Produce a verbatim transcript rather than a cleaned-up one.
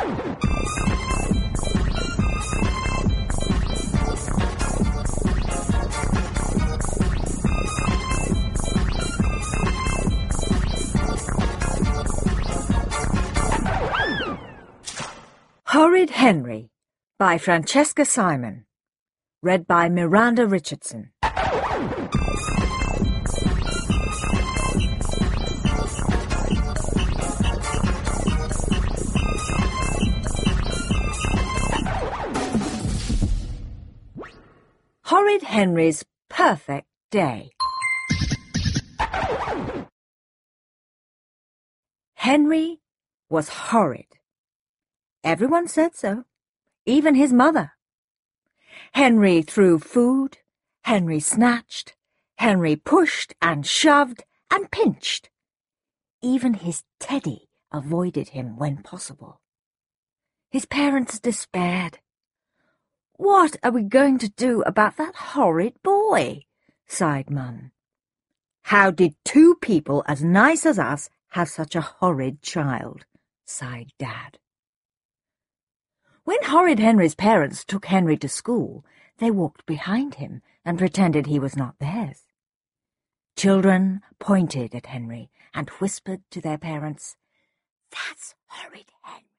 Horrid Henry by Francesca Simon. Read by Miranda Richardson. Horrid Henry's perfect day. Henry was horrid. Everyone said so, even his mother. Henry threw food, Henry snatched, Henry pushed and shoved and pinched. Even his Teddy avoided him when possible. His parents despaired. "What are we going to do about that horrid boy?" sighed Mum. "How did two people as nice as us have such a horrid child?" sighed Dad. When Horrid Henry's parents took Henry to school, they walked behind him and pretended he was not theirs. Children pointed at Henry and whispered to their parents, "That's Horrid Henry."